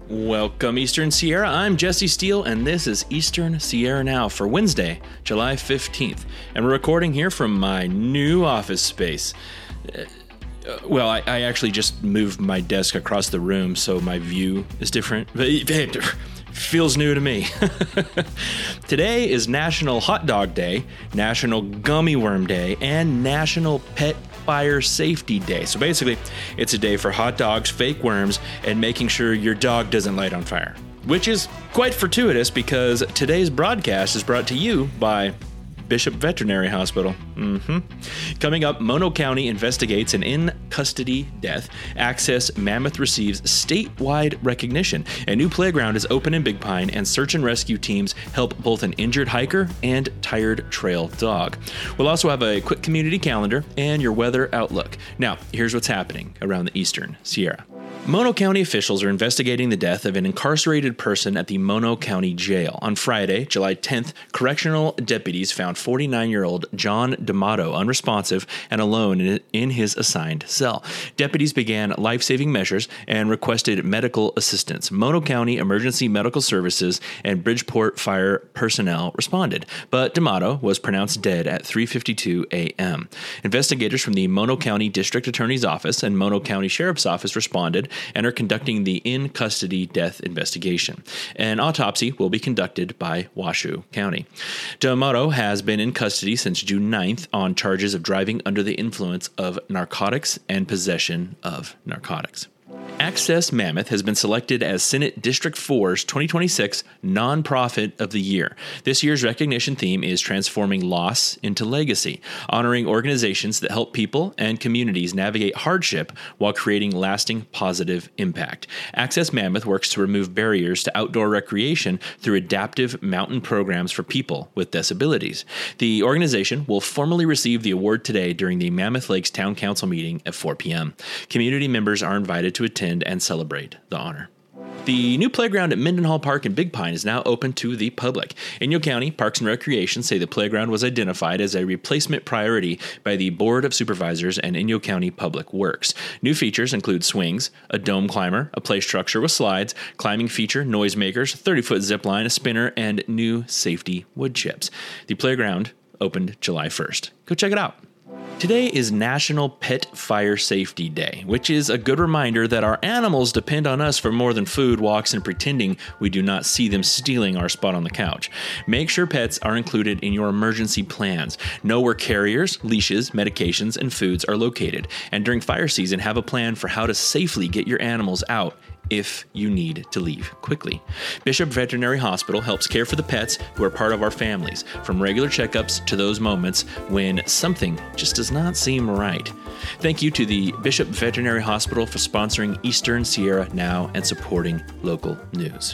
Welcome, Eastern Sierra. I'm Jesse Steele, and this is Eastern Sierra Now for Wednesday, July 15th. And we're recording here from my new office space. I actually just moved my desk across the room, so my view is different. But it feels new to me. Today is National Hot Dog Day, National Gummy Worm Day, and National Pet Fire Safety Day. So basically, it's a day for hot dogs, fake worms, and making sure your dog doesn't light on fire. Which is quite fortuitous because today's broadcast is brought to you by Bishop Veterinary Hospital. Coming up, Mono County investigates an in-custody death. Access Mammoth receives statewide recognition. A new playground is open in Big Pine, and search and rescue teams help both an injured hiker and tired trail dog. We'll also have a quick community calendar and your weather outlook. Now, here's what's happening around the Eastern Sierra. Mono County officials are investigating the death of an incarcerated person at the Mono County Jail. On Friday, July 10th, correctional deputies found 49-year-old John D'Amato unresponsive and alone in his assigned cell. Deputies began life-saving measures and requested medical assistance. Mono County Emergency Medical Services and Bridgeport Fire personnel responded, but D'Amato was pronounced dead at 3:52 a.m. Investigators from the Mono County District Attorney's Office and Mono County Sheriff's Office responded and are conducting the in-custody death investigation. An autopsy will be conducted by Washoe County. D'Amato has been in custody since June 9th on charges of driving under the influence of narcotics and possession of narcotics. Access Mammoth has been selected as Senate District 4's 2026 Nonprofit of the Year. This year's recognition theme is Transforming Loss into Legacy, honoring organizations that help people and communities navigate hardship while creating lasting positive impact. Access Mammoth works to remove barriers to outdoor recreation through adaptive mountain programs for people with disabilities. The organization will formally receive the award today during the Mammoth Lakes Town Council meeting at 4 p.m. Community members are invited to attend and celebrate the honor. The new playground at Mendenhall Park in Big Pine is now open to the public. Inyo County Parks and Recreation say the playground was identified as a replacement priority by the Board of Supervisors and Inyo County Public Works. New features include swings, a dome climber, a play structure with slides, climbing feature, noisemakers, 30-foot zip line, a spinner, and new safety wood chips. The playground opened July 1st. Go check it out. Today is National Pet Fire Safety Day, which is a good reminder that our animals depend on us for more than food, walks, and pretending we do not see them stealing our spot on the couch. Make sure pets are included in your emergency plans. Know where carriers, leashes, medications, and foods are located. And during fire season, have a plan for how to safely get your animals out if you need to leave quickly. Bishop Veterinary Hospital helps care for the pets who are part of our families, from regular checkups to those moments when something just does not seem right. Thank you to the Bishop Veterinary Hospital for sponsoring Eastern Sierra Now and supporting local news.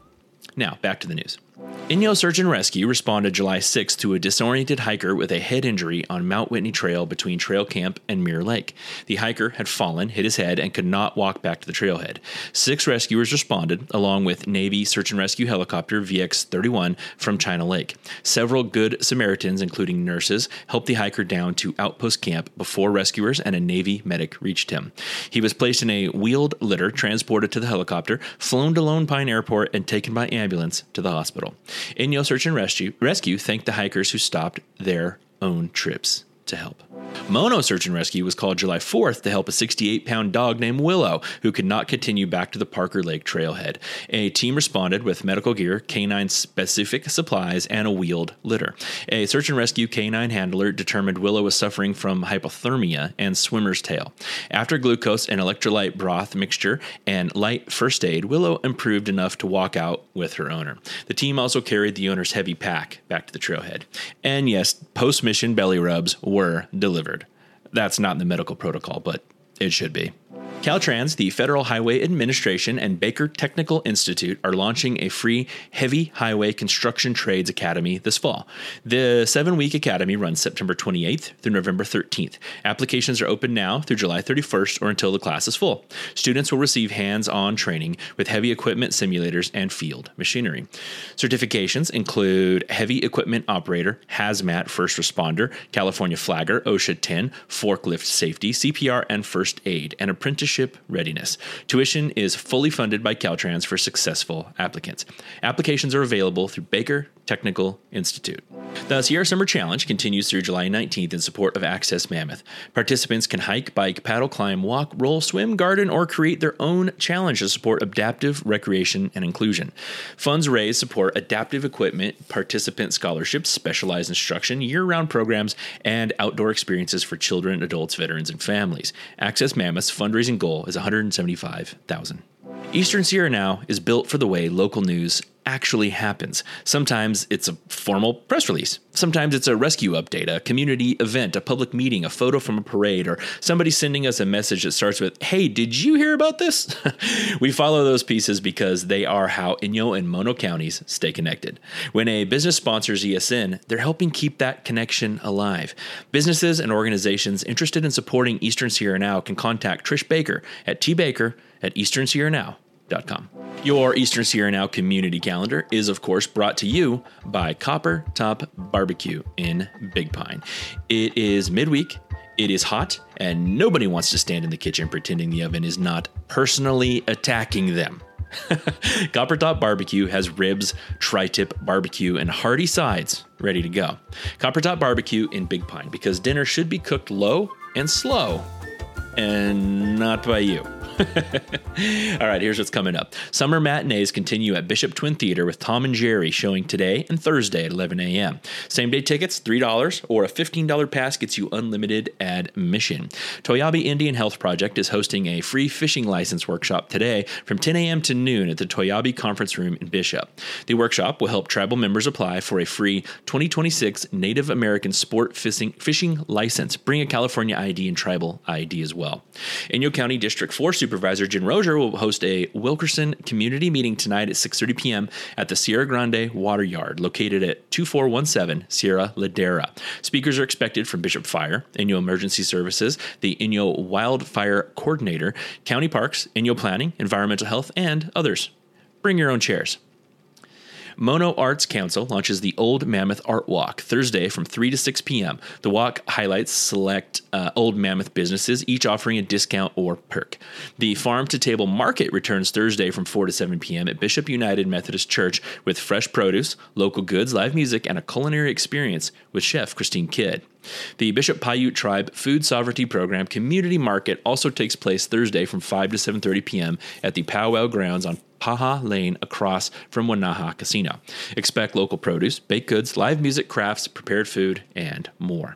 Now, back to the news. Inyo Search and Rescue responded July 6th to a disoriented hiker with a head injury on Mount Whitney Trail between Trail Camp and Mirror Lake. The hiker had fallen, hit his head, and could not walk back to the trailhead. 6 rescuers responded, along with Navy Search and Rescue helicopter VX-31 from China Lake. Several Good Samaritans, including nurses, helped the hiker down to Outpost Camp before rescuers and a Navy medic reached him. He was placed in a wheeled litter, transported to the helicopter, flown to Lone Pine Airport, and taken by ambulance to the hospital. Inyo Search and Rescue thanked the hikers who stopped their own trips to help. Mono Search and Rescue was called July 4th to help a 68-pound dog named Willow, who could not continue back to the Parker Lake trailhead. A team responded with medical gear, canine-specific supplies, and a wheeled litter. A search and rescue canine handler determined Willow was suffering from hypothermia and swimmer's tail. After glucose and electrolyte broth mixture and light first aid, Willow improved enough to walk out with her owner. The team also carried the owner's heavy pack back to the trailhead. And yes, post-mission belly rubs were delivered. That's not in the medical protocol, but it should be. Caltrans, the Federal Highway Administration, and Baker Technical Institute are launching a free heavy highway construction trades academy this fall. The 7-week academy runs September 28th through November 13th. Applications are open now through July 31st or until the class is full. Students will receive hands-on training with heavy equipment simulators and field machinery. Certifications include heavy equipment operator, hazmat first responder, California flagger, OSHA 10, forklift safety, CPR, and first aid, and apprenticeship apprenticeship readiness. Tuition is fully funded by Caltrans for successful applicants. Applications are available through Baker Technical Institute. The Sierra Summer Challenge continues through July 19th in support of Access Mammoth. Participants can hike, bike, paddle, climb, walk, roll, swim, garden, or create their own challenge to support adaptive recreation and inclusion. Funds raised support adaptive equipment, participant scholarships, specialized instruction, year-round programs, and outdoor experiences for children, adults, veterans, and families. Access Mammoth's fundraising goal is $175,000. Eastern Sierra Now is built for the way local news actually happens. Sometimes it's a formal press release. Sometimes it's a rescue update, a community event, a public meeting, a photo from a parade, or somebody sending us a message that starts with, "Hey, did you hear about this?" We follow those pieces because they are how Inyo and Mono counties stay connected. When a business sponsors ESN, they're helping keep that connection alive. Businesses and organizations interested in supporting Eastern Sierra Now can contact Trish Baker at tbaker@easternsierranow.com. Your Eastern Sierra Now community calendar is, of course, brought to you by Copper Top Barbecue in Big Pine. It is midweek, it is hot, and nobody wants to stand in the kitchen pretending the oven is not personally attacking them. Copper Top Barbecue has ribs, tri-tip barbecue, and hearty sides ready to go. Copper Top Barbecue in Big Pine, because dinner should be cooked low and slow, and not by you. All right, here's what's coming up. Summer matinees continue at Bishop Twin Theater with Tom and Jerry showing today and Thursday at 11 a.m. Same-day tickets, $3, or a $15 pass gets you unlimited admission. Toyabe Indian Health Project is hosting a free fishing license workshop today from 10 a.m. to noon at the Toyabe Conference Room in Bishop. The workshop will help tribal members apply for a free 2026 Native American sport fishing license. Bring a California ID and tribal ID as well. Inyo County District 4 Supervisor Jen Rozier will host a Wilkerson community meeting tonight at 6:30 p.m. at the Sierra Grande Water Yard, located at 2417 Sierra Ladera. Speakers are expected from Bishop Fire, Inyo Emergency Services, the Inyo Wildfire Coordinator, County Parks, Inyo Planning, Environmental Health, and others. Bring your own chairs. Mono Arts Council launches the Old Mammoth Art Walk Thursday from 3 to 6 p.m. The walk highlights select Old Mammoth businesses, each offering a discount or perk. The Farm to Table Market returns Thursday from 4 to 7 p.m. at Bishop United Methodist Church with fresh produce, local goods, live music, and a culinary experience with Chef Christine Kidd. The Bishop Paiute Tribe Food Sovereignty Program Community Market also takes place Thursday from 5 to 7:30 p.m. at the Powwow Grounds on Paha Lane across from Wanaha Casino. Expect local produce, baked goods, live music, crafts, prepared food, and more.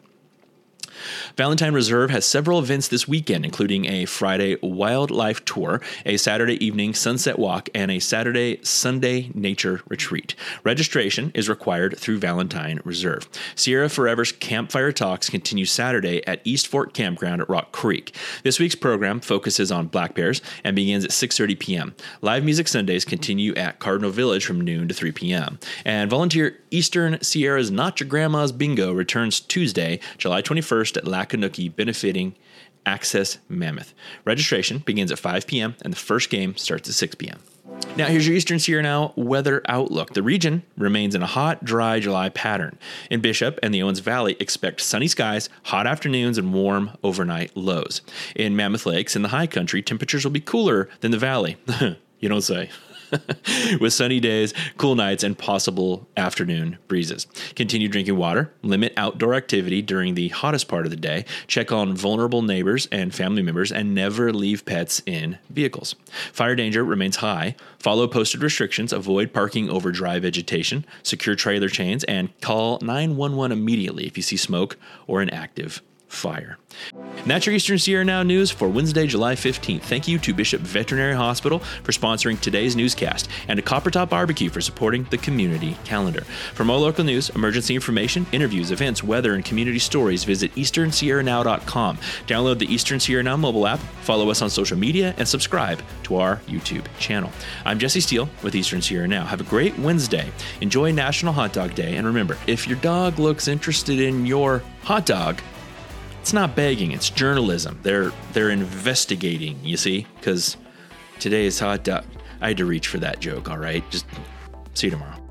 Valentine Reserve has several events this weekend, including a Friday wildlife tour, a Saturday evening sunset walk, and a Saturday-Sunday nature retreat. Registration is required through Valentine Reserve. Sierra Forever's Campfire Talks continue Saturday at East Fork Campground at Rock Creek. This week's program focuses on black bears and begins at 6:30 p.m. Live music Sundays continue at Cardinal Village from noon to 3 p.m. And volunteer Eastern Sierra's Not Your Grandma's Bingo returns Tuesday, July 21st at Lakanuki, benefiting Access Mammoth. Registration begins at 5 p.m. and the first game starts at 6 p.m. Now, here's your Eastern Sierra Now weather outlook. The region remains in a hot, dry July pattern. In Bishop and the Owens Valley, expect sunny skies, hot afternoons, and warm overnight lows. In Mammoth Lakes and the high country, temperatures will be cooler than the valley. You don't say. With sunny days, cool nights, and possible afternoon breezes. Continue drinking water, limit outdoor activity during the hottest part of the day, check on vulnerable neighbors and family members, and never leave pets in vehicles. Fire danger remains high. Follow posted restrictions, avoid parking over dry vegetation, secure trailer chains, and call 911 immediately if you see smoke or an active fire. And that's your Eastern Sierra Now news for Wednesday, July 15th. Thank you to Bishop Veterinary Hospital for sponsoring today's newscast, and to Copper Top Barbecue for supporting the community calendar. For more local news, emergency information, interviews, events, weather, and community stories, visit easternsierranow.com. Download the Eastern Sierra Now mobile app, follow us on social media, and subscribe to our YouTube channel. I'm Jesse Steele with Eastern Sierra Now. Have a great Wednesday. Enjoy National Hot Dog Day, and remember, if your dog looks interested in your hot dog, it's not begging, it's journalism. They're investigating, you see? Because today is hot dog. I had to reach for that joke, all right? Just see you tomorrow.